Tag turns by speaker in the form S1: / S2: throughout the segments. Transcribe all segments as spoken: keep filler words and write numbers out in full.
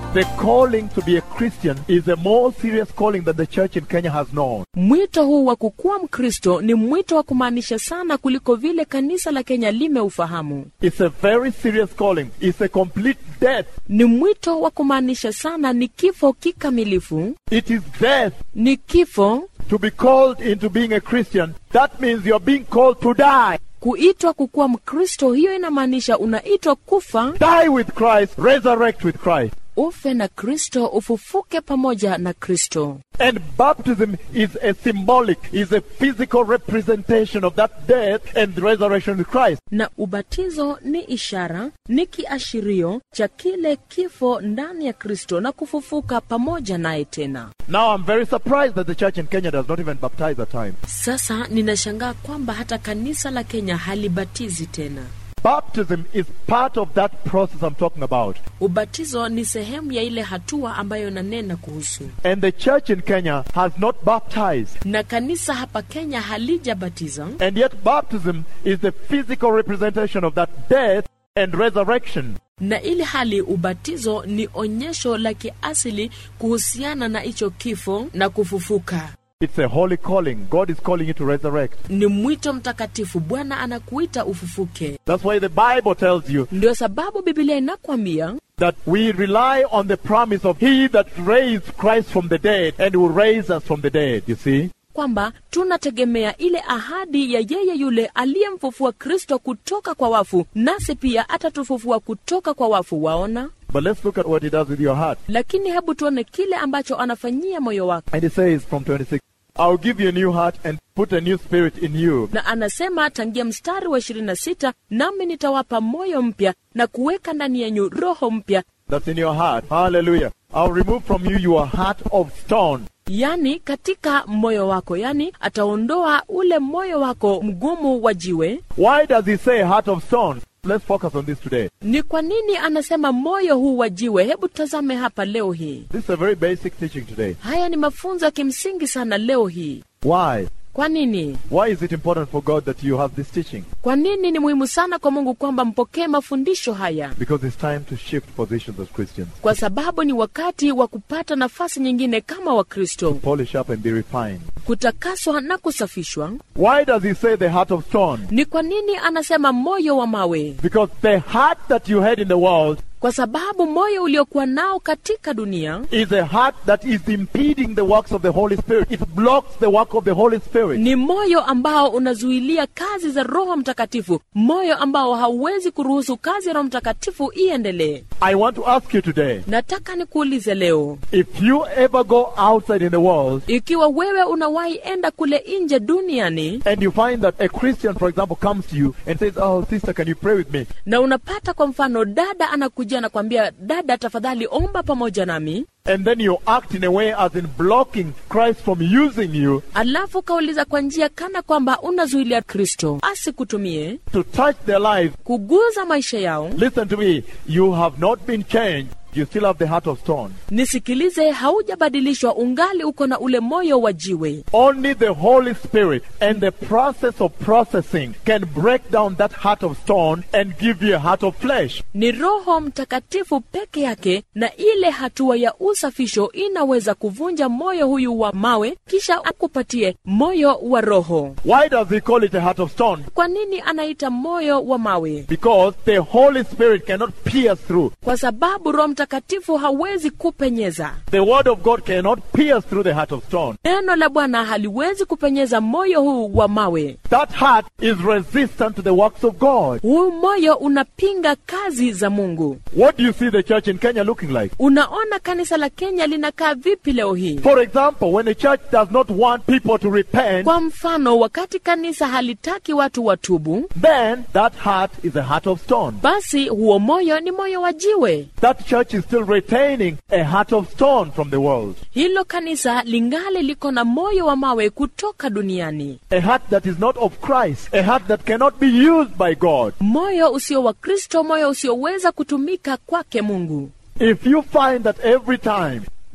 S1: The calling to be a Christian is a more serious calling that the church in Kenya has known.
S2: Mwito huu wa kukuwa Mkristo ni mwito wa kumaanisha sana kuliko vile kanisa la Kenya limeufahamu.
S1: It's a very serious calling. It's a complete death.
S2: Ni mwito wa kumaanisha sana, ni kifo kikamilifu.
S1: It is death.
S2: Ni kifo.
S1: To be called into being a Christian, that means you're being called to die.
S2: Kuitwa kukuwa Mkristo, hiyo inamaanisha unaitwa kufa.
S1: Die with Christ, resurrect with Christ.
S2: Ufe na Kristo, ufufuke pamoja na Kristo.
S1: And baptism is a symbolic, is a physical representation of that death and resurrection with Christ.
S2: Na ubatizo ni ishara, ni kiashirio cha kile kifo ndani ya Kristo na kufufuka pamoja naye tena.
S1: Now I'm very surprised that the church in Kenya does not even baptize at times.
S2: Sasa ninashangaa kwamba hata kanisa la Kenya halibatizi tena.
S1: Baptism is part of that process I'm talking about.
S2: Ubatizo ni sehemu ya ile hatua ambayo nanena kuhusu.
S1: And the church in Kenya has not baptized.
S2: Na kanisa hapa Kenya halijabatiza.
S1: And yet baptism is the physical representation of that death and resurrection.
S2: Na ili hali ubatizo ni onyesho la kiasili kuhusiana na hicho kifo na kufufuka.
S1: It's a holy calling. God is calling you to resurrect.
S2: Ni mwito mtakatifu. Bwana anakuita ufufuke.
S1: That's why the Bible tells you.
S2: Ndio sababu Biblia inakwambia
S1: that we rely on the promise of he that raised Christ from the dead and will raise us from the dead, you see?
S2: Kwamba tunategemea ile ahadi ya yeye yule aliyemfufua Kristo kutoka kwa wafu, nasi pia atatufufua kutoka kwa wafu, waona?
S1: But let's look at what he does with your heart.
S2: Lakini hebu tuone kile ambacho anafanyia moyo wako.
S1: And he says from twenty-six, I'll give you a new heart and put a new spirit in you.
S2: Na anasema tangia mstari wa ishirini na sita, nami nitawapa moyo mpya na kuweka ndani yenu roho mpya.
S1: That's in your heart. Hallelujah. I'll remove from you your heart of stone.
S2: Yani katika moyo wako, yani ataondoa ule moyo wako mgumu wa jiwe.
S1: Why does he say heart of stone? Let's focus on this today.
S2: Ni kwa nini anasema moyo huu wa jiwe? Hebu tazame hapa leo hii.
S1: This is a very basic teaching today.
S2: Haya ni mafunzo ya kimsingi sana leo hii.
S1: Why?
S2: Kwa nini?
S1: Why is it important for God that you have this teaching?
S2: Kwa nini ni muhimu sana kwa Mungu kwamba mpokee mafundisho haya?
S1: Because it's time to shift positions as Christians.
S2: Kwa sababu ni wakati wa kupata nafasi nyingine kama Wakristo.
S1: Polish up and be refined.
S2: Kutakaswa na kusafishwa.
S1: Why does he say the heart of stone?
S2: Ni kwa nini anasema moyo wa mawe?
S1: Because the heart that you had in the world,
S2: kwa sababu moyo uliokuwa nao katika dunia,
S1: is a heart that is impeding the works of the Holy Spirit. It blocks the work of the Holy Spirit.
S2: Ni moyo ambao unazuilia kazi za Roho Mtakatifu. Moyo ambao hauwezi kuruhusu kazi ya Roho Mtakatifu iendelee.
S1: I want to ask you today.
S2: Nataka nikuulize leo.
S1: If you ever go outside in the world,
S2: ikiwa wewe unawahi enda kule nje duniani,
S1: and you find that a Christian, for example, comes to you and says, "Oh, sister, can you pray with me?"
S2: Na unapata kwa mfano dada anakuja na kwambia, dada tafadhali omba pamoja nami.
S1: And then you act in a way as in blocking Christ from using you.
S2: Alafu kauliza kwa njia kana kwamba unazuilia Kristo asikutumie
S1: to touch their lives,
S2: kuguza maisha yao.
S1: Listen to me, you have not been changed. You still have the heart of stone.
S2: Nisikilize, haujabadilishwa, ungali uko na ule moyo wa jiwe.
S1: Only the Holy Spirit and the process of processing can break down that heart of stone and give you a heart of flesh.
S2: Ni Roho Mtakatifu peke yake na ile hatua ya usafisho inaweza kuvunja moyo huyu wa mawe kisha akupatie moyo wa roho.
S1: Why does he call it a heart of stone?
S2: Kwa nini anaita moyo wa mawe?
S1: Because the Holy Spirit cannot pierce through.
S2: Kwa sababu Roho Mtakatifu hawezi kupenyeza.
S1: The word of God cannot pierce through the heart of stone.
S2: Neno la Bwana haliwezi kupenyeza moyo huu wa mawe.
S1: That heart is resistant to the works of God.
S2: Huu moyo unapinga kazi za Mungu.
S1: What do you see the church in Kenya looking like?
S2: Unaona kanisa la Kenya linakaa vipi leo hii?
S1: For example, when a church does not want people to repent,
S2: kwa mfano wakati kanisa halitaki watu watubu,
S1: then that heart is a heart of stone.
S2: Basi huo moyo ni moyo wa jiwe.
S1: That church is still retaining a heart of stone from the world.
S2: Hilo kanisa lingali liko na moyo wa mawe kutoka duniani.
S1: A heart that is not of Christ, a heart that cannot be used by God.
S2: Moyo usio wa Kristo, moyo usioweza kutumika kwake Mungu.
S1: If you find that every time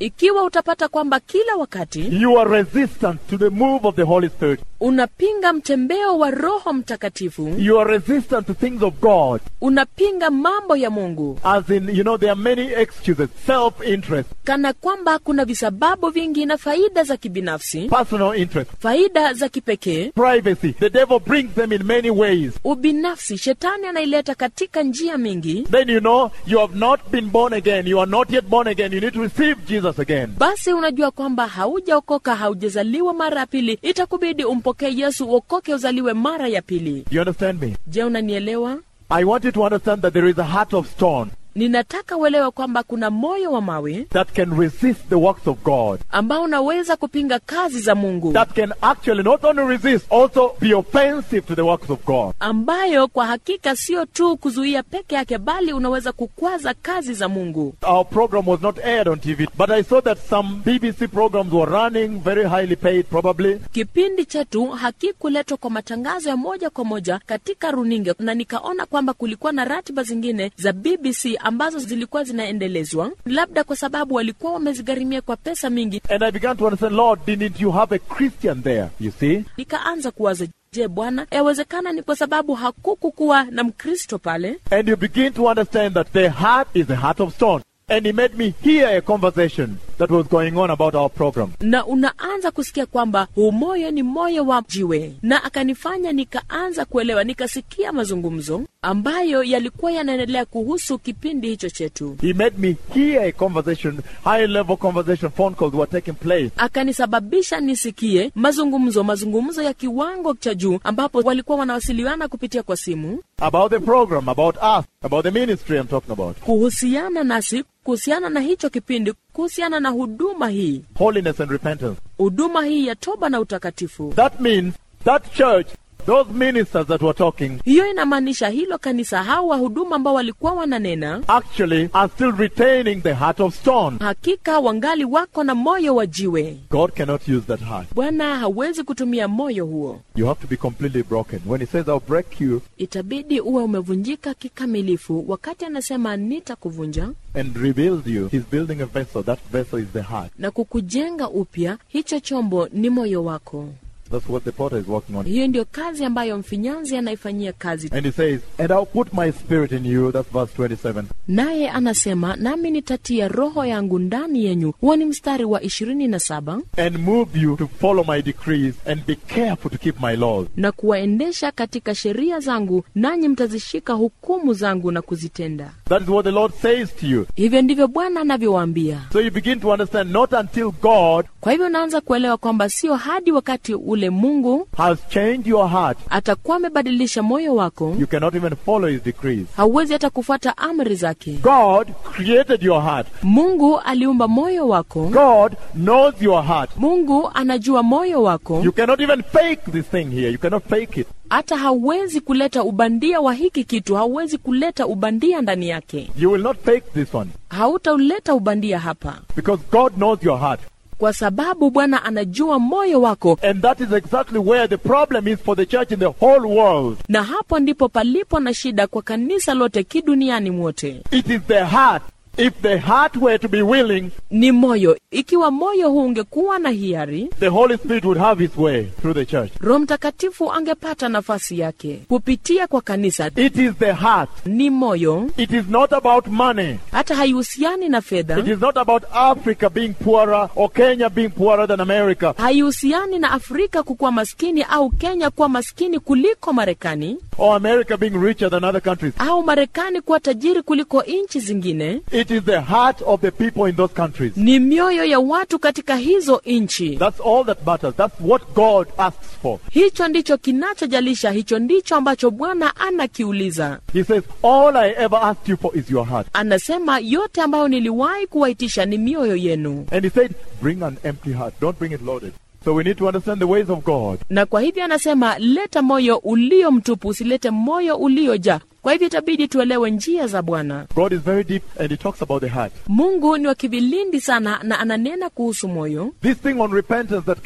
S2: Ikiwa utapata kwamba kila wakati
S1: you are resistant to the move of the Holy Spirit,
S2: unapinga mtembeo wa Roho Mtakatifu,
S1: you are resistant to things of God,
S2: unapinga mambo ya Mungu,
S1: as in, you know, there are many excuses, self-interest,
S2: kana kwamba kuna visababu vingi na faida za kibinafsi,
S1: personal interest,
S2: faida za kipekee,
S1: privacy. The devil brings them in many ways.
S2: ubinafsi, shetani anaileta katika njia mingi.
S1: Then you know you have not been born again. You are not yet born again. You need to receive Jesus again.
S2: Basi unajua kwamba haujaokoka, haujazaliwa mara ya pili, itakubidi umpokee Yesu uokoke uzaliwe mara ya pili.
S1: You understand me?
S2: Je, unanielewa?
S1: I want you to understand that there is a heart of stone
S2: Ninataka uelewe kwamba kuna moyo wa mawe
S1: that can resist the works of God,
S2: ambao unaweza kupinga kazi za Mungu,
S1: that can actually not only resist, also be offensive to the works of God.
S2: ambayo kwa hakika sio tu kuzuia peke yake, bali unaweza kukwaza kazi za Mungu.
S1: Our program was not aired on T V, but I saw that some B B C programs were running, very highly paid probably.
S2: Kipindi chetu hakikuletwa kwa matangazo ya moja kwa moja katika runinga, na nikaona kwamba kulikuwa na ratiba zingine za B B C ambazo zilikuwa zinaendelezwa, labda kwa sababu walikuwa wamezigharimia kwa pesa mingi.
S1: And I began to understand, Lord, didn't you have a Christian there, you see?
S2: Nikaanza kuwaza, je, Bwana, yawezekana ni kwa sababu hakukukuwa na Mkristo pale?
S1: And you begin to understand that the heart is a heart of stone. And he made me hear a conversation that was going on about our program.
S2: Na unaanza kusikia kwamba huu moyo ni moyo wa jiwe, na akanifanya nikaanza kuelewa, nikasikia mazungumzo ambayo yalikuwa yanaendelea kuhusu kipindi hicho chetu.
S1: He made me hear a conversation, high level conversation, phone calls were taking place.
S2: Akanisababisha nisikie mazungumzo, mazungumzo ya kiwango cha juu, ambapo walikuwa wanawasiliana kupitia kwa simu.
S1: About the program, about us, about the ministry I'm talking about.
S2: Kuhusiana nasi, kuhusiana na hicho kipindi, kuhusiana na huduma hii.
S1: Holiness and repentance.
S2: Huduma hii ya toba na utakatifu.
S1: That means that church, those ministers that were talking,
S2: hiyo inamaanisha hilo kanisa, hao wahuduma ambao walikuwa wananena,
S1: actually are still retaining the heart of stone.
S2: hakika wangali wako na moyo wa jiwe.
S1: God cannot use that heart.
S2: Bwana hawezi kutumia moyo huo.
S1: You have to be completely broken. When he says, I'll break you
S2: Itabidi uwe umevunjika kikamilifu. Wakati anasema nitakuvunja
S1: and rebuild you, he's building a vessel. That vessel is the heart.
S2: na kukujenga upya, hicho chombo ni moyo wako.
S1: That's what the potter is working on.
S2: Hiyo ndio kazi ambayo mfinyanzi anaifanyia kazi.
S1: And he says, and I'll put my spirit in you. That's verse twenty-seven.
S2: Naye anasema, nami nitatia roho yangu ndani yenu. Huo ni mstari wa ishirini na saba.
S1: And move you to follow my decrees and be careful to keep my laws.
S2: Na kuwaendesha katika sheria zangu, nanyi mtazishika hukumu zangu na kuzitenda.
S1: That is what the Lord says to you.
S2: Hivyo ndivyo Bwana anavyowaambia.
S1: So you begin to understand, not until God
S2: Kwa hivyo unaanza kuelewa kwamba sio hadi wakati ule Mungu
S1: has changed your heart,
S2: atakuwa amebadilisha moyo wako,
S1: you cannot even follow his decrees.
S2: hauwezi hata kufuata amri zake.
S1: God created your heart.
S2: Mungu aliumba moyo wako.
S1: God knows your heart.
S2: Mungu anajua moyo wako.
S1: You cannot even fake this thing here. You cannot fake it.
S2: Hata hauwezi kuleta ubandia wa hiki kitu, hauwezi kuleta ubandia ndani yake.
S1: You will not fake this one.
S2: Hautauleta ubandia hapa.
S1: Because God knows your heart.
S2: Kwa sababu Bwana anajua moyo wako.
S1: And that is exactly where the problem is for the church in the whole world.
S2: Na hapo ndipo palipo na shida kwa kanisa lote kiduniani mwote.
S1: It is the heart. If the heart were to be willing,
S2: ni moyo. Ikiwa moyo huu ungekuwa na hiari,
S1: the Holy Spirit would have his way through the church.
S2: Roho Mtakatifu angepata nafasi yake kupitia kwa kanisa.
S1: It is the heart.
S2: Ni moyo.
S1: It is not about money.
S2: Hata haihusiani na fedha.
S1: It is not about Africa being poorer or Kenya being poorer than America.
S2: Haihusiani na Afrika kukuwa maskini au Kenya kuwa maskini kuliko Marekani.
S1: Or America being richer than other countries.
S2: Au Marekani kuwa tajiri kuliko nchi zingine.
S1: It is the heart of the people in those countries.
S2: Ni mioyo ya watu katika hizo nchi.
S1: That's all that matters. That's what God asks for.
S2: Hicho ndicho kinachojalisha, hicho ndicho ambacho Bwana anakiuliza.
S1: He says, all I ever asked you for is your heart.
S2: Anasema yote ambayo niliwahi kuwaitisha ni mioyo yenu.
S1: And he said, bring an empty heart. Don't bring it loaded. So we need to understand the ways of God.
S2: Na kwa hivyo anasema, leta moyo ulio mtupu, usilete moyo uliojaa. Kwa hivyo itabidi tuelewe njia za Bwana.
S1: God is very deep and he talks about the heart.
S2: Mungu ni wa kivilindi sana na ananena kuhusu moyo.
S1: This thing on repentance that came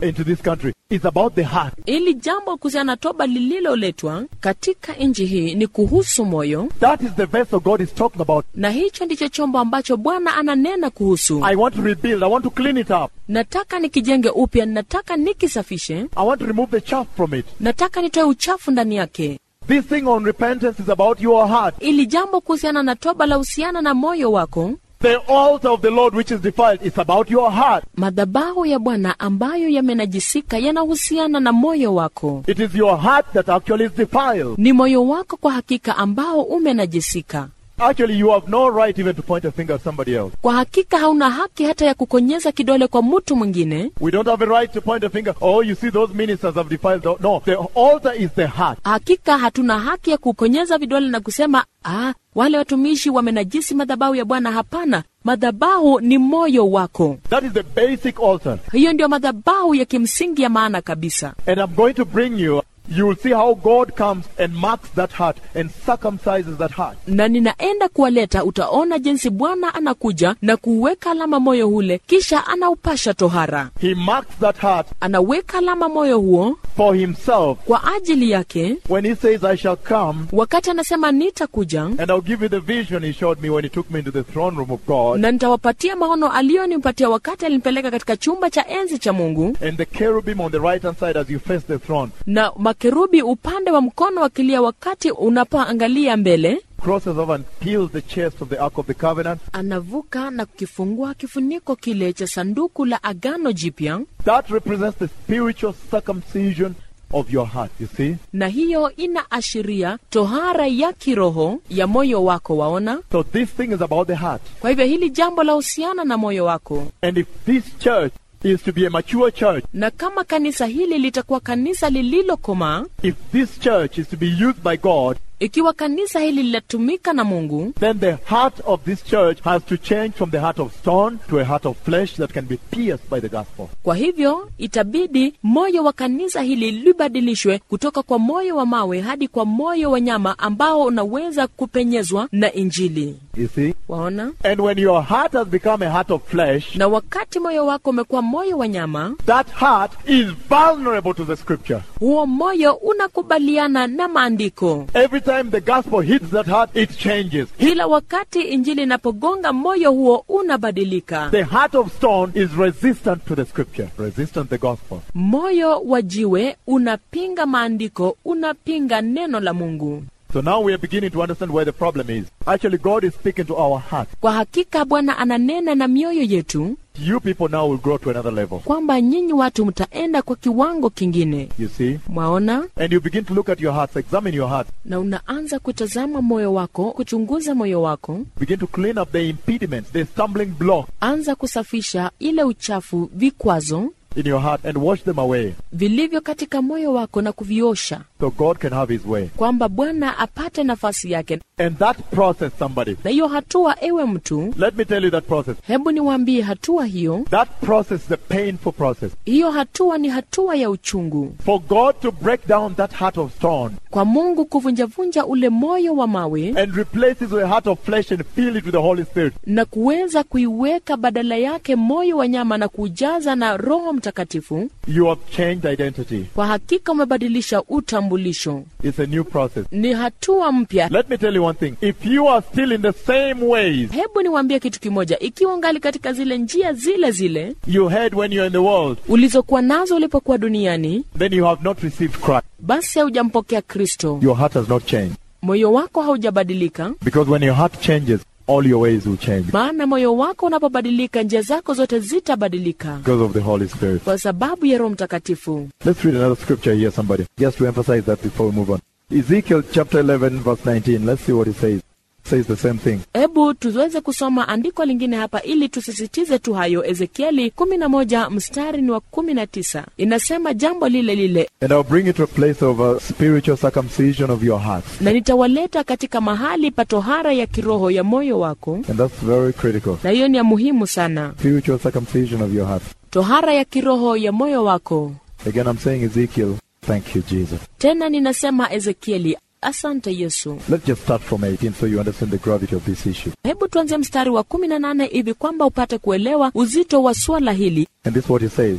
S1: into this country is about the heart.
S2: Ili jambo kuhusiana na toba lililoletwa katika nchi hii ni kuhusu moyo.
S1: That is the vessel God is talking about.
S2: Na hicho ndicho chombo ambacho Bwana ananena kuhusu.
S1: I want to rebuild. I want to clean it up.
S2: Nataka nikijenge upya, nataka nikisafishe.
S1: I want to remove the chaff from it.
S2: Nataka nitoe uchafu ndani yake.
S1: This thing on repentance is about your heart.
S2: Ili jambo kuhusiana na toba la husiana na moyo wako.
S1: The altar of the Lord which is defiled is about your heart.
S2: Madhabahu ya Bwana ambayo yamenajisika yanahusiana na moyo wako.
S1: It is your heart that actually is defiled.
S2: Ni moyo wako kwa hakika ambao umenajisika.
S1: Actually, you have no right even to point a finger at somebody else.
S2: Kwa hakika hauna haki hata ya kukonyeza kidole kwa mtu mwingine.
S1: We don't have a right to point a finger. Oh, you see those ministers have defiled. The... No, the altar is the heart.
S2: Hakika hatuna haki ya kukonyeza vidole na kusema, ah, wale watumishi wamenajisi madhabahu ya Bwana. Hapana, madhabahu ni moyo wako.
S1: That is the basic altar.
S2: Hiyo ndio madhabahu ya kimsingi ya maana kabisa.
S1: And I'm going to bring you, you will see how God comes and marks that heart and circumcises that heart.
S2: Na ninaenda kuwaleta, utaona jinsi Bwana anakuja na kuweka alama moyo hule, kisha anaupasha tohara.
S1: He marks that heart.
S2: Anaweka alama moyo huo
S1: for himself.
S2: Kwa ajili yake.
S1: When he says, I shall come.
S2: Wakati anasema nitakuja.
S1: And I'll give you the vision he showed me when he took me into the throne room of God.
S2: Na nitawapatia maono aliyonipatia wakati alinipeleka katika chumba cha enzi cha Mungu.
S1: And the cherubim on the right hand side as you face the throne.
S2: Na makerubi upande wa mkono wa kulia wakati unapoangalia mbele.
S1: Crosses over and peels the chest of the Ark of the Covenant.
S2: Anavuka na kukifungua kifuniko kile cha sanduku la agano jipya.
S1: That represents the spiritual circumcision of your heart, you see.
S2: Na hiyo inaashiria tohara ya kiroho ya moyo wako, waona?
S1: So this thing is about the heart.
S2: Kwa hivyo hili jambo la husiana na moyo wako.
S1: And if this church is to be a mature church,
S2: na kama kanisa hili litakuwa kanisa lililokomaa,
S1: if this church is to be used by God,
S2: ikiwa kanisa hili linatumika na Mungu,
S1: then the heart of this church has to change from the heart of stone to a heart of flesh that can be pierced by the gospel.
S2: Kwa hivyo itabidi moyo wa kanisa hili libadilishwe kutoka kwa moyo wa mawe hadi kwa moyo wa nyama ambao unaweza kupenyezwa na Injili.
S1: You see?
S2: Waona?
S1: And when your heart has become a heart of flesh,
S2: na wakati moyo wako umekuwa moyo wa nyama,
S1: that heart is vulnerable to the scripture.
S2: Huo moyo unakubaliana na maandiko.
S1: Every time the gospel hits that heart, it changes.
S2: Kila wakati Injili inapogonga moyo huo unabadilika.
S1: The heart of stone is resistant to the scripture, resistant to the gospel.
S2: Moyo wa jiwe unapinga maandiko, unapinga neno la Mungu.
S1: So now we are beginning to understand where the problem is. Actually, God is speaking to our heart.
S2: Kwa hakika Bwana ananena na mioyo yetu.
S1: You people now will grow to another level.
S2: Kwamba nyinyi watu mtaenda kwa kiwango kingine.
S1: You see?
S2: Mwaona?
S1: And you begin to look at your hearts, examine your heart.
S2: Na unaanza kutazama moyo wako, kuchunguza moyo wako.
S1: Begin to clean up the impediments, the stumbling block.
S2: Anza kusafisha ile uchafu, vikwazo
S1: in your heart and wash them away.
S2: Vilivyo katika moyo wako na kuviosha.
S1: So God can have his way.
S2: Kwamba Bwana apate nafasi yake.
S1: And that process, somebody.
S2: Na hiyo hatua, ewe mtu.
S1: Let me tell you that process.
S2: Hebu niwaambie hatua hiyo.
S1: That process is a painful process.
S2: Hiyo hatua ni hatua ya uchungu.
S1: For God to break down that heart of stone.
S2: Kwa Mungu kuvunjavunja ule moyo wa mawe.
S1: And replace it with a heart of flesh and fill it with the Holy Spirit.
S2: Na kuweza kuiweka badala yake moyo wa nyama na kujaza na Roho Mtakatifu.
S1: You have changed identity.
S2: Kwa hakika umebadilisha utambulisho.
S1: It's a new process.
S2: Ni hatua mpya.
S1: Let me tell you one thing. If you are still in the same ways.
S2: Hebu niwaambie kitu kimoja. Ikiwa ungali katika zile njia zile zile.
S1: You had when you're in the world.
S2: Ulizokuwa nazo ulipokuwa duniani.
S1: Then you have not received Christ.
S2: Basi haujampokea Kristo.
S1: Your heart has not changed.
S2: Moyo wako haujabadilika.
S1: Because when your heart changes, all your ways will change.
S2: Maana moyo wako unapobadilika, njia zako zote zitabadilika.
S1: Because of the Holy Spirit.
S2: Kwa sababu ya Roho Mtakatifu.
S1: Let's read another scripture here, somebody. Just to emphasize that before we move on. Ezekiel chapter eleven verse nineteen. Let's see what it says. It says the same thing.
S2: Ebu tuweze kusoma andiko lingine hapa ili tusisitize tu hayo. Ezekieli kumi na moja mstari ni wa kumi na tisa. Inasema jambo lile lile.
S1: And I'll bring you to a place of a spiritual circumcision of your heart.
S2: Na nitawaleta katika mahali pa tohara ya kiroho ya moyo wako.
S1: And that's very critical.
S2: Na hiyo ni ya muhimu sana.
S1: Spiritual circumcision of your heart.
S2: Tohara ya kiroho ya moyo wako.
S1: Again, I'm saying Ezekiel. Thank you, Jesus.
S2: Tena ninasema Ezekieli. Asante Yesu.
S1: Let's just start from eighteen so you understand the gravity of this issue.
S2: Hebu tuanze mstari wa kumi na nane hivi kwamba upate kuelewa uzito wa swala hili.
S1: And this is what he says.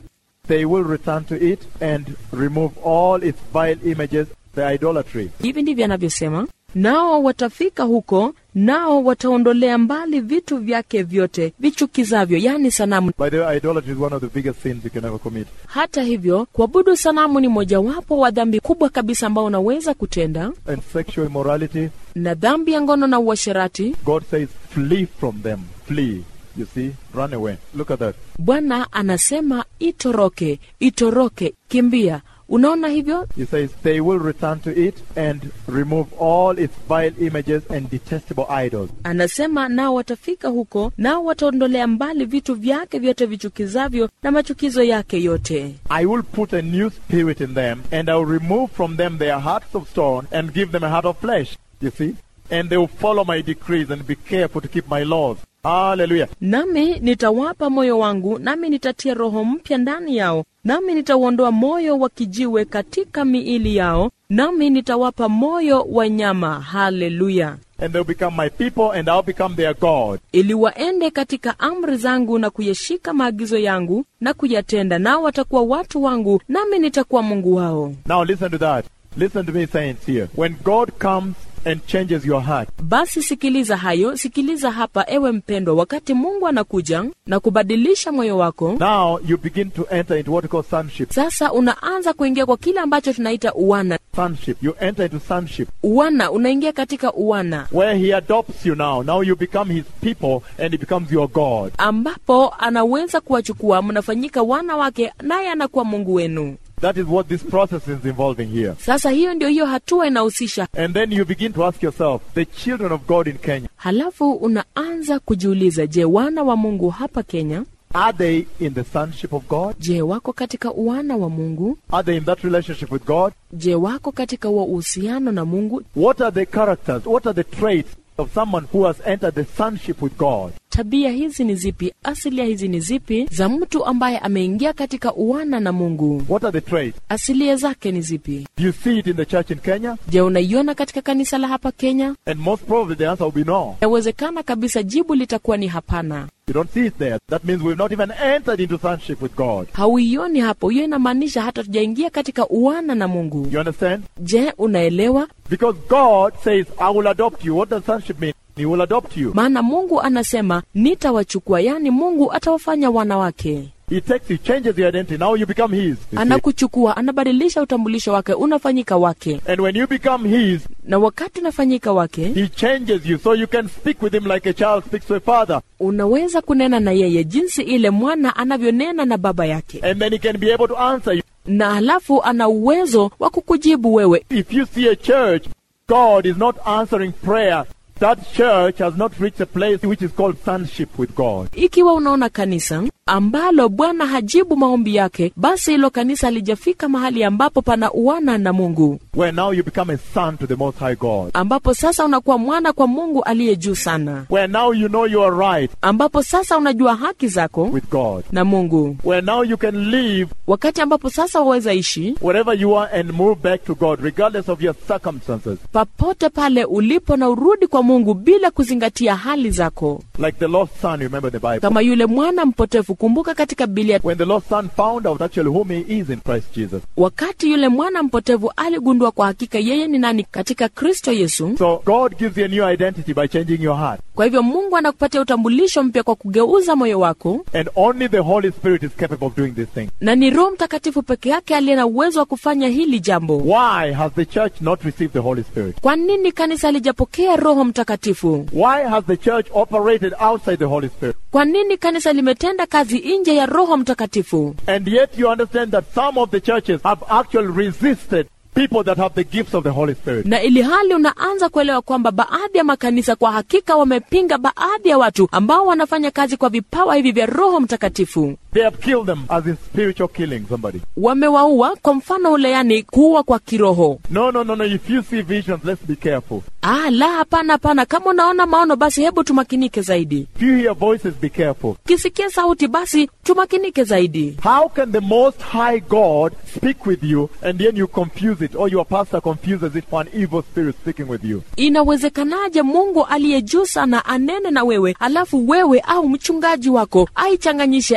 S1: they will return to it and remove all its vile images, the idolatry.
S2: Hivi ndivyo anavyosema, nao watafika huko, nao wataondolea mbali vitu vyake vyote vichukizavyo, yani sanamu.
S1: By the way, idolatry is one of the biggest sins you can ever commit.
S2: Hata hivyo, kuabudu sanamu ni mojawapo wa dhambi kubwa kabisa ambao unaweza kutenda.
S1: And sexual immorality.
S2: Na dhambi ya ngono na uasherati.
S1: God says, flee from them. Flee. You see? Run away. Look at that.
S2: Bwana anasema itoroke, itoroke, kimbia. Unaona hivyo?
S1: He says, they will return to it and remove all its vile images and detestable idols.
S2: Anasema nao watafika huko, nao wataondolea mbali vitu vyake vyote vichukizavyo na machukizo yake yote.
S1: I will put a new spirit in them, and I will remove from them their hearts of stone and give them a heart of flesh. You see? And they will follow my decrees and be careful to keep my laws. Hallelujah.
S2: Nami nitawapa moyo wangu, nami nitatia roho mpya ndani yao, nami nitauondoa moyo wa kijiwe katika miili yao, nami nitawapa moyo wa nyama. Hallelujah.
S1: And they'll become my people, and I'll become their God.
S2: Ili waende katika amri zangu na kuyashika maagizo yangu na kuyatenda, nao watakuwa watu wangu, nami nitakuwa Mungu wao.
S1: Now listen to that. Listen to me, saints, here. When God comes and changes your heart.
S2: Basi sikiliza hayo, sikiliza hapa ewe mpendwa, wakati Mungu anakuja na kubadilisha moyo wako.
S1: Now you begin to enter into what we call sonship.
S2: Sasa unaanza kuingia kwa kile ambacho tunaita uwana.
S1: Sonship. You enter into sonship.
S2: Uwana, unaingia katika uwana.
S1: Where he adopts you now. Now you become his people and he becomes your God.
S2: Ambapo anaweza kuwachukua, mnafanyika wana wake, naye anakuwa Mungu wenu.
S1: That is what this process is involving here.
S2: Sasa hiyo ndio hiyo hatua inahusisha.
S1: And then you begin to ask yourself, the children of God in Kenya.
S2: Halafu unaanza kujiuliza, je, wana wa Mungu hapa Kenya?
S1: Are they in the sonship of God?
S2: Je, wako katika uwana wa Mungu?
S1: Are they in that relationship with God?
S2: Je, wako katika uhusiano na Mungu?
S1: What are the characters? What are the traits of someone who has entered the sonship with God?
S2: Tabia hizi ni zipi? Asilia hizi ni zipi za mtu ambaye ameingia katika uwana na Mungu?
S1: What are the traits?
S2: Asilia zake ni zipi?
S1: Do you see it in the church in Kenya?
S2: Je, unaiona katika kanisa la hapa Kenya?
S1: And most probably the answer will be no.
S2: Yawezekana kabisa jibu litakuwa ni hapana.
S1: You don't see it there. That means we've not even entered into sonship with God.
S2: Hauioni hapo. Hiyo inamaanisha hata tujaingia katika uwana na Mungu.
S1: You understand?
S2: Je, unaelewa?
S1: Because God says, I will adopt you. What does sonship mean? He will adopt you.
S2: Maana Mungu anasema nitawachukua, yani Mungu atawafanya wana wake.
S1: He takes you, changes your identity. Now you become his. You
S2: anakuchukua, anabadilisha utambulisho wake, unafanyika wake.
S1: And when you become his,
S2: na wakati unafanyika wake,
S1: he changes you so you can speak with him like a child speaks to a father.
S2: Unaweza kunena na yeye jinsi ile mwana anavyonena na baba yake.
S1: And then he can be able to answer you.
S2: Na halafu ana uwezo wa kukujibu wewe.
S1: If you see a church, God is not answering prayer. That church has not reached a place which is called sonship with God.
S2: Ikiwa unaona kanisa ambalo Bwana hajibu maombi yake, basi hilo kanisa halijafika mahali ambapo pana uwana na Mungu.
S1: Where now you become a son to the Most High God.
S2: Ambapo sasa unakuwa mwana kwa Mungu aliye juu sana.
S1: Where now you know you are right.
S2: Ambapo sasa unajua haki zako
S1: with God.
S2: Na Mungu.
S1: Where now you can live.
S2: Wakati ambapo sasa waweza ishi
S1: wherever you are and move back to God regardless of your circumstances.
S2: Papote pale ulipo na urudi kwa Mungu bila kuzingatia hali zako.
S1: Like the lost son, you remember the Bible.
S2: Kama yule mwana mpotefu, kumbuka katika Biblia.
S1: When the lost son found out actually whom he is in Christ Jesus.
S2: Wakati yule mwana mpotevu aligundua kwa hakika yeye ni nani katika Kristo Yesu.
S1: So God gives you a new identity by changing your heart.
S2: Kwa hivyo Mungu anakupatia utambulisho mpya kwa kugeuza moyo wako.
S1: And only the Holy Spirit is capable of doing this thing.
S2: Na ni Roho Mtakatifu peke yake aliye na uwezo wa kufanya hili jambo.
S1: Why has the church not received the Holy Spirit?
S2: Kwa nini kanisa halijapokea Roho Mtakatifu?
S1: Why has the church operated outside the Holy Spirit?
S2: Kwa nini kanisa limetenda kazi nje ya Roho Mtakatifu?
S1: And yet you understand that some of the churches have actually resisted people that have the gifts of the Holy Spirit.
S2: Na ili hali unaanza kuelewa kwamba baadhi ya makanisa kwa hakika wamepinga baadhi ya watu ambao wanafanya kazi kwa vipawa hivi vya Roho Mtakatifu.
S1: They have killed them as in spiritual killing somebody.
S2: Wamewaua kwa mfano ule, yani kuua kwa kiroho.
S1: No, no, no, no. If you see visions, let's be careful.
S2: Ah, la hapana hapana. Kama unaona maono basi hebu tumakinike zaidi.
S1: If you hear voices, be careful.
S2: Kisikia sauti basi tumakinike zaidi.
S1: How can the Most High God speak with you and then you confuse it, or your pastor confuses it for an evil spirit speaking with you?
S2: Inawezekanaje Mungu aliye juu sana anene na wewe alafu wewe au mchungaji wako aichanganyishe bila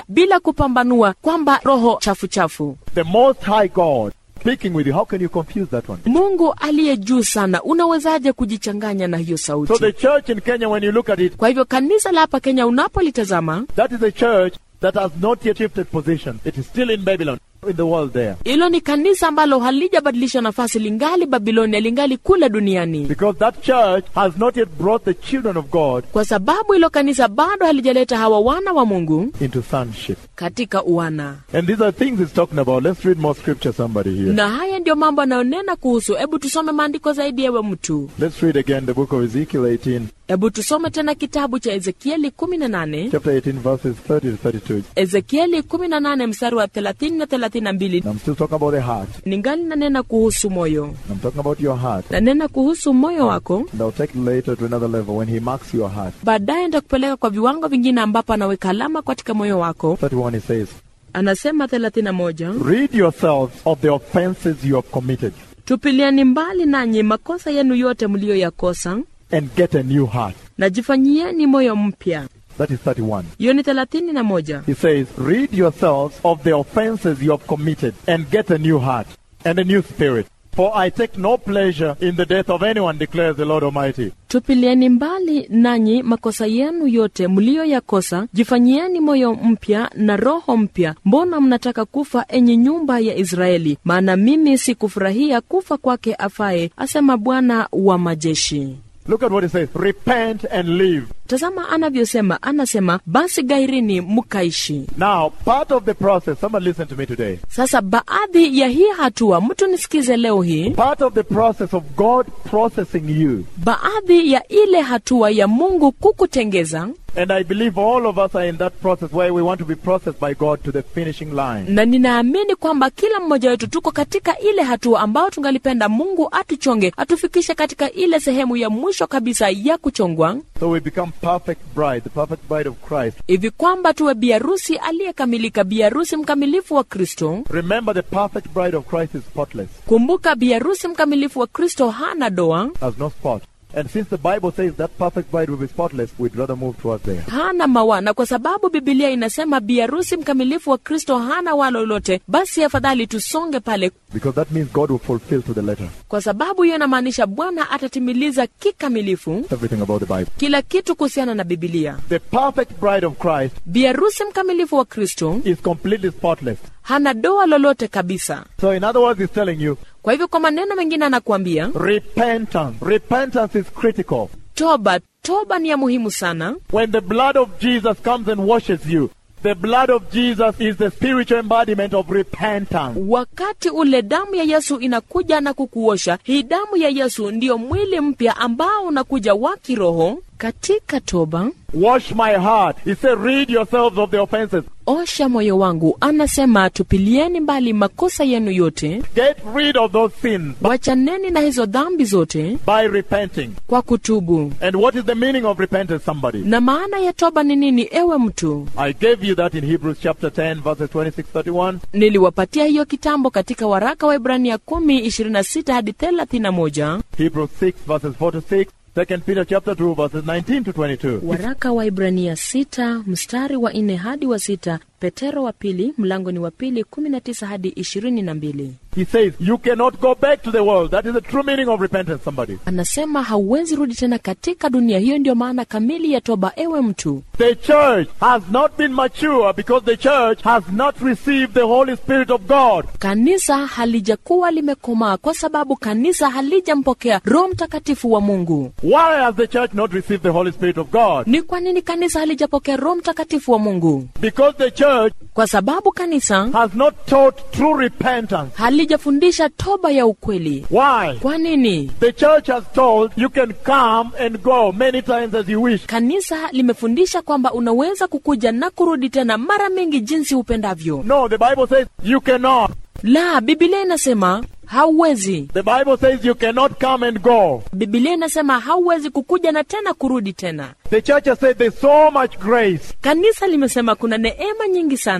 S2: kupambanua kwamba roho chafu chafu.
S1: The Most High God speaking with you, how can you confuse that one?
S2: Mungu aliye juu sana, unawezaje kujichanganya na hiyo sauti?
S1: So the church in Kenya, when you look at it,
S2: Kwa hivyo kanisa la hapa Kenya unapolitazama,
S1: that is a church that has not yet shifted position. It is still in Babylon, in the world there.
S2: hilo ni kanisa ambalo halijabadilisha nafasi, lingali Babiloni, lingali kule duniani.
S1: Because that church has not yet brought the children of God
S2: Kwa sababu hilo kanisa bado halijaleta hawa wana wa Mungu
S1: into sonship.
S2: katika uwana.
S1: And these are things he's talking about. Let's read more scripture, somebody here.
S2: Na haya ndio mambo anayonena kuhusu. Hebu tusome maandiko zaidi, ewe mtu.
S1: Let's read again the book of Ezekiel eighteen.
S2: Hebu tusome tena kitabu cha Ezekieli kumi na nane.
S1: Chapter eighteen, verses thirty to thirty-two.
S2: Ezekieli kumi na nane mstari wa thelathini na thelathini na mbili.
S1: I'm still talking about the heart.
S2: Ningali nanena kuhusu moyo.
S1: I'm talking about your heart.
S2: Nanena kuhusu moyo wako.
S1: And I'll take it later to another level when he marks your heart.
S2: Baadaye nitakupeleka kwa viwango vingine ambapo anaweka alama katika moyo wako.
S1: thirty-one, he says,
S2: Anasema thelathini na moja.
S1: rid yourselves of the offenses you have committed
S2: Tupiliani mbali nanyi makosa yenu yote mlioyakosa,
S1: and get a new heart.
S2: na jifanyieni moyo mpya.
S1: That is thirty-one.
S2: Hiyo ni thelathini na moja.
S1: He says, rid yourselves of the offenses you have committed and get a new heart and a new spirit. For I take no pleasure in the death of anyone, declares the Lord Almighty.
S2: Tupilieni mbali nanyi makosa yenu yote mlioyakosa, jifanyieni moyo mpya na roho mpya. Mbona mnataka kufa, enyi nyumba ya Israeli? Maana mimi sikufurahia kufa kwake afaye, asema Bwana wa majeshi.
S1: Look at what he says. Repent and live.
S2: Tazama anavyosema, anasema basi gairini mukaishi.
S1: Now, part of the process, somebody listen to me today.
S2: Sasa baadhi ya hii hatua, mtu nisikize leo hii,
S1: Part of the process of God processing you.
S2: baadhi ya ile hatua ya Mungu kukutengeza,
S1: And I believe all of us are in that process where we want to be processed by God to the finishing line.
S2: na ninaamini kwamba kila mmoja wetu tuko katika ile hatua ambao tungalipenda Mungu atuchonge, atufikishe katika ile sehemu ya mwisho kabisa ya kuchongwa,
S1: So we become perfect bride, the perfect bride of Christ.
S2: hivi kwamba tuwe biarusi aliyekamilika, biarusi mkamilifu wa Kristo.
S1: Remember, the perfect bride of Christ is spotless,
S2: Kumbuka, biarusi mkamilifu wa Kristo hana doa,
S1: has no spot. And since the Bible says that perfect bride will be spotless, we'd rather move towards there.
S2: hana mawa. Na kwa sababu Biblia inasema biarusi mkamilifu wa Kristo hana wala lolote, basi afadhali tusonge pale,
S1: Because that means God will fulfill to the letter
S2: kwa sababu hiyo inamaanisha Bwana atatimiliza kikamilifu
S1: everything about the Bible.
S2: kila kitu kuhusiana na Biblia.
S1: The perfect bride of Christ
S2: Biarusi mkamilifu wa Kristo
S1: is completely spotless.
S2: hana doa lolote kabisa.
S1: So in other words, he's telling you,
S2: Kwa hivyo kwa maneno mengine anakuambia
S1: repentance. Repentance is critical.
S2: toba. Toba ni ya muhimu sana.
S1: When the blood of Jesus comes and washes you, the blood of Jesus is the spiritual embodiment of repentance.
S2: Wakati ule damu ya Yesu inakuja na kukuosha, hii damu ya Yesu ndiyo mwili mpya ambao unakuja wa kiroho katika toba.
S1: Wash my heart. He said, rid yourselves of the offenses.
S2: Osha moyo wangu, anasema tupilieni mbali makosa yenu yote,
S1: Get rid of those sins
S2: wachaneni na hizo dhambi zote
S1: by repenting.
S2: kwa kutubu.
S1: And what is the meaning of repentance, somebody?
S2: Na maana ya toba ni nini, ewe mtu?
S1: I gave you that in Hebrews chapter ten, verses twenty-six to thirty-one.
S2: Niliwapatia hiyo kitambo katika waraka wa Ibrania kumi, ishirini na sita hadi thelathini na moja.
S1: Hebrews six, verses four to six. Second Peter chapter two, verses nineteen to twenty-two.
S2: Waraka wa Ibrania sita, mstari wa nne hadi wa sita. Petero wa pili, mlango ni wa pili, kumi na tisa hadi ishirini na mbili.
S1: He says, you cannot go back to the world. That is the true meaning of repentance, somebody.
S2: Anasema hauwezi rudi tena katika dunia. Hiyo ndio maana kamili ya toba, ewe mtu.
S1: The church has not been mature because the church has not received the Holy Spirit of God.
S2: Kanisa halijakuwa limekomaa kwa sababu kanisa halijampokea Roho Mtakatifu wa Mungu.
S1: Why has the church not received the Holy Spirit of God?
S2: Ni kwa nini kanisa halijapokea Roho Mtakatifu wa Mungu?
S1: Because the church
S2: Kwa sababu kanisa
S1: has not taught true repentance.
S2: halijafundisha toba ya ukweli.
S1: Why?
S2: Kwa nini?
S1: The church has told you can come and go many times as you wish.
S2: Kanisa limefundisha kwamba unaweza kukuja na kurudi tena mara mingi jinsi upendavyo.
S1: No, the Bible says you cannot.
S2: La, Biblia inasema hauwezi.
S1: The Bible says you cannot come and go.
S2: Biblia inasema hauwezi kukuja na tena kurudi tena.
S1: The church has said there's so much grace.
S2: Kanisa limesema kuna neema nyingi sana.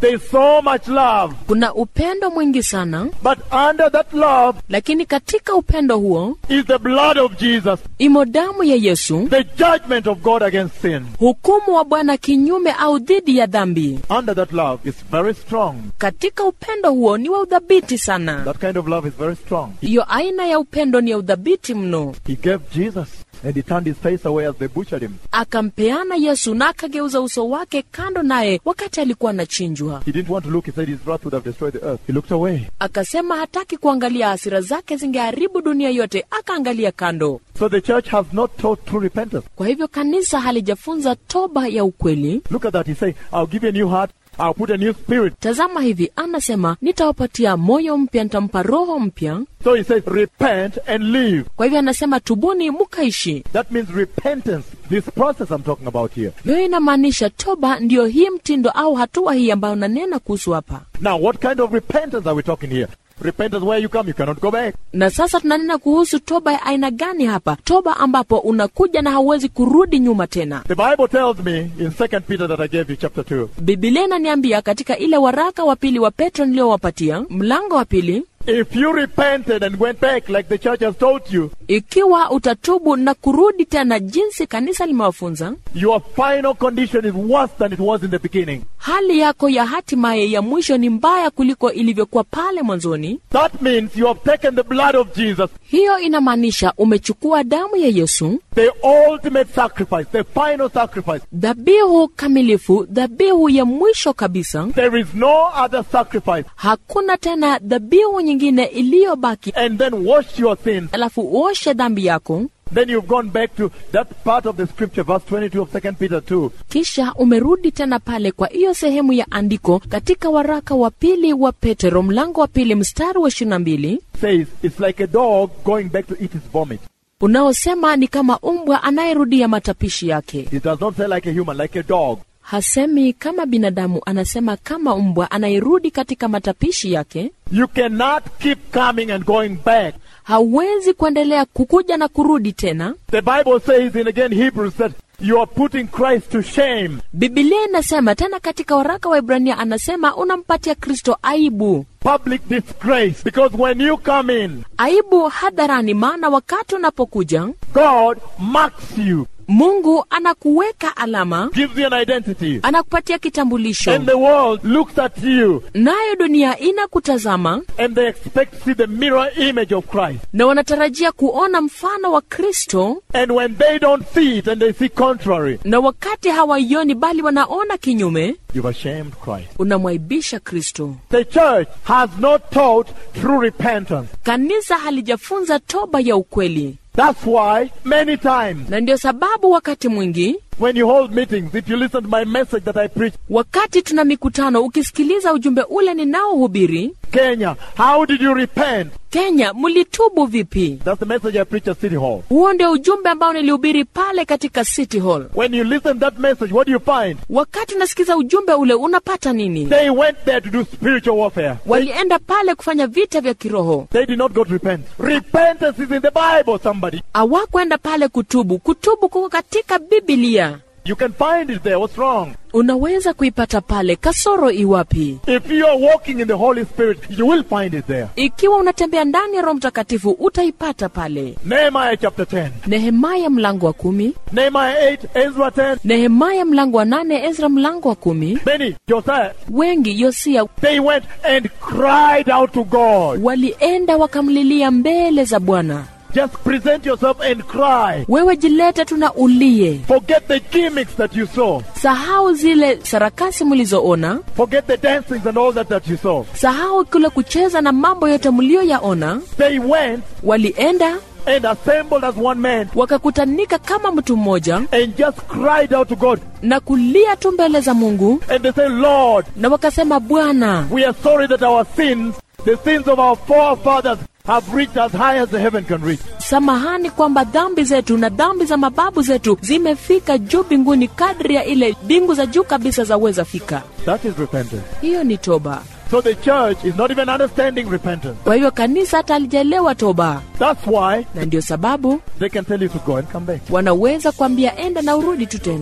S1: There is so much love.
S2: Kuna upendo mwingi sana.
S1: But under that love,
S2: lakini katika upendo huo,
S1: is the blood of Jesus.
S2: imo damu ya Yesu.
S1: The judgment of God against sin.
S2: Hukumu wa Bwana kinyume au dhidi ya dhambi.
S1: Under that love is very strong.
S2: Katika upendo huo ni wa udhabiti sana.
S1: That kind of love is very strong.
S2: Iyo aina ya upendo ni ya udhabiti mno.
S1: He gave Jesus and he turned his face away as they butchered him.
S2: Akampeana Yesu na akageuza uso wake kando naye wakati alikuwa anachinjwa.
S1: He didn't want to look. He said his wrath would have destroyed the earth. He looked away.
S2: Akasema hataki kuangalia, hasira zake zingeharibu dunia yote. Akaangalia kando.
S1: So the church has not taught true repentance.
S2: Kwa hivyo kanisa halijafunza toba ya ukweli.
S1: Look at that. He say, I'll give you a new heart. I'll put a new spirit.
S2: Tazama hivi, anasema nitawapatia moyo mpya, nitampa roho mpya.
S1: So he says, repent and live.
S2: Kwa hivyo anasema tubuni mukaishi.
S1: That means repentance. This process I'm talking about here.
S2: Hiyo inamaanisha toba ndio hii mtindo au hatua hii ambayo nanena kuhusu hapa.
S1: Now, what kind of repentance are we talking here? Repentance where you come, you cannot go back.
S2: Na sasa tunanena kuhusu toba ya aina gani hapa? Toba ambapo unakuja na hauwezi kurudi nyuma tena.
S1: The Bible tells me in Second Peter that I gave you chapter two.
S2: Biblia inaniambia katika ile waraka wa pili wa Petro niliowapatia, mlango wa pili,
S1: if you repented and went back like the church has taught you,
S2: ikiwa utatubu na kurudi tena jinsi kanisa limewafunza,
S1: your final condition is worse than it was in the beginning.
S2: Hali yako ya hatimaye ya mwisho ni mbaya kuliko ilivyokuwa pale mwanzoni.
S1: That means you have taken the blood of Jesus.
S2: Hiyo inamaanisha umechukua damu ya Yesu,
S1: the ultimate sacrifice, the final sacrifice.
S2: Dhabihu kamilifu, dhabihu ya mwisho kabisa.
S1: There is no other sacrifice.
S2: Hakuna tena dhabihu nyingine iliyobaki.
S1: And then wash your sins.
S2: Alafu uoshe dhambi yako.
S1: Then you've gone back to that part of the scripture, verse twenty-two of Second Peter two.
S2: Kisha umerudi tena pale kwa hiyo sehemu ya andiko katika waraka wa pili wa Petro mlango wa pili mstari wa ishirini na mbili.
S1: Says it's like a dog going back to eat his vomit.
S2: Unaosema ni kama umbwa anayerudia matapishi yake.
S1: It does not say like a human, like a dog.
S2: Hasemi kama binadamu, anasema kama umbwa anayerudi katika matapishi yake.
S1: You cannot keep coming and going back.
S2: Hawezi kuendelea kukuja na kurudi tena.
S1: The Bible says in again Hebrews that you are putting Christ to shame.
S2: Biblia inasema tena katika waraka wa Ibrania, anasema unampatia Kristo aibu.
S1: Public disgrace. Because when you come in,
S2: aibu hadharani, maana wakati unapokuja,
S1: God marks you.
S2: Mungu anakuweka alama,
S1: gives you an identity,
S2: anakupatia kitambulisho.
S1: And the world looks at you,
S2: nayo dunia inakutazama,
S1: and they expect to see the mirror image of Christ,
S2: na wanatarajia kuona mfano wa Kristo.
S1: And when they don't see it and they see contrary,
S2: na wakati hawaioni bali wanaona kinyume,
S1: you've ashamed Christ.
S2: Unamwaibisha Kristo.
S1: The church has not taught true repentance.
S2: Kanisa halijafunza toba ya ukweli.
S1: That's why many times,
S2: na ndio sababu wakati mwingi,
S1: when you hold meetings, if you listen to my message that I preach,
S2: wakati tuna mikutano, ukisikiliza ujumbe ule ninaohubiri,
S1: Kenya, how did you repent?
S2: Kenya, mulitubu vipi?
S1: That's the message I preach at City Hall.
S2: Huo ndio ujumbe ambao nilihubiri pale katika City Hall.
S1: When you listen to that message, what do you find?
S2: Wakati unasikiza ujumbe ule, unapata nini?
S1: They went there to do spiritual warfare.
S2: Walienda pale kufanya vita vya kiroho.
S1: They did not go to repent. Repentance is in the Bible, somebody.
S2: Hawakwenda pale kutubu. Kutubu kuko katika Biblia.
S1: You can find it there. What's wrong?
S2: Unaweza kuipata pale. Kasoro iwapi?
S1: If you are walking in the Holy Spirit, you will find it there.
S2: Ikiwa unatembea ndani ya Roho Mtakatifu, utaipata pale.
S1: Nehemiah chapter ten.
S2: Nehemia mlango wa kumi.
S1: Nehemiah eight, Ezra ten.
S2: Nehemia mlango wa nane, Ezra mlango wa kumi.
S1: Many, Josiah.
S2: Wengi, Yosia.
S1: They went and cried out to God.
S2: Walienda wakamlilia mbele za Bwana.
S1: Just present yourself and cry.
S2: Wewe jilete tuna ulie.
S1: Forget the gimmicks that you saw.
S2: Sahau zile sarakasi mlizoona.
S1: Forget the dancings and all that that you saw.
S2: Sahau kule kucheza na mambo yote mlioyaona.
S1: They went.
S2: Walienda.
S1: And assembled as one man.
S2: Wakakutanika kama mtu mmoja.
S1: And just cried out to God.
S2: Na kulia tu mbele za Mungu.
S1: And they said, Lord.
S2: Na wakasema, Bwana,
S1: we are sorry that our sins, the sins of our forefathers, have reached as high as the heaven can reach.
S2: Samahani kwamba dhambi zetu na dhambi za mababu zetu zimefika juu mbinguni kadri ya ile bingu za juu kabisa zaweza fika.
S1: That is repentance.
S2: Hiyo ni toba.
S1: So the church is not even understanding repentance.
S2: Kwa hiyo kanisa hata halijaelewa toba.
S1: That's why,
S2: na ndio sababu,
S1: they can tell you to go and come back.
S2: Wanaweza kuambia enda na urudi tu tena.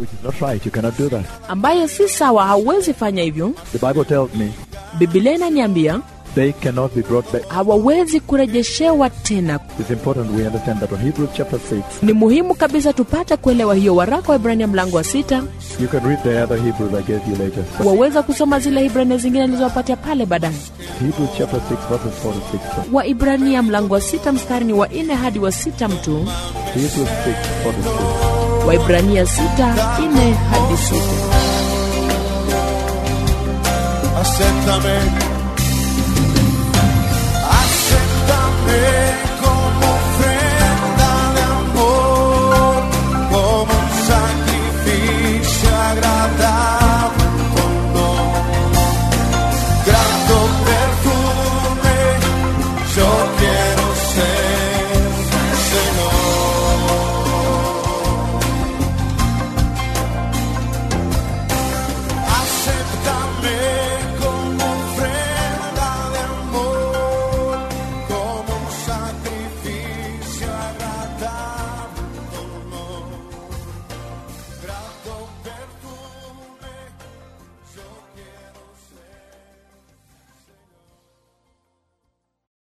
S1: which is not right. You cannot do that.
S2: ambayo si sawa, hauwezi fanya hivyo.
S1: The Bible tells me
S2: Biblia inaniambia
S1: they cannot be brought back.
S2: hawawezi kurejeshewa tena.
S1: It's important we understand that on Hebrews chapter six.
S2: Ni muhimu kabisa tupate kuelewa hiyo. Waraka wa Ibrania mlango wa sita.
S1: You can read the other Hebrews I gave you later.
S2: Waweza kusoma zile Ibrania zingine nilizowapatia pale baadaye.
S1: Hebrews chapter six verses four to six.
S2: Wa Ibrania mlango wa sita mstari ni wa nne hadi wa sita mtu.
S1: Hebrews six four to six.
S2: Wa Ibrania sita nne hadi sita.
S3: Acéptame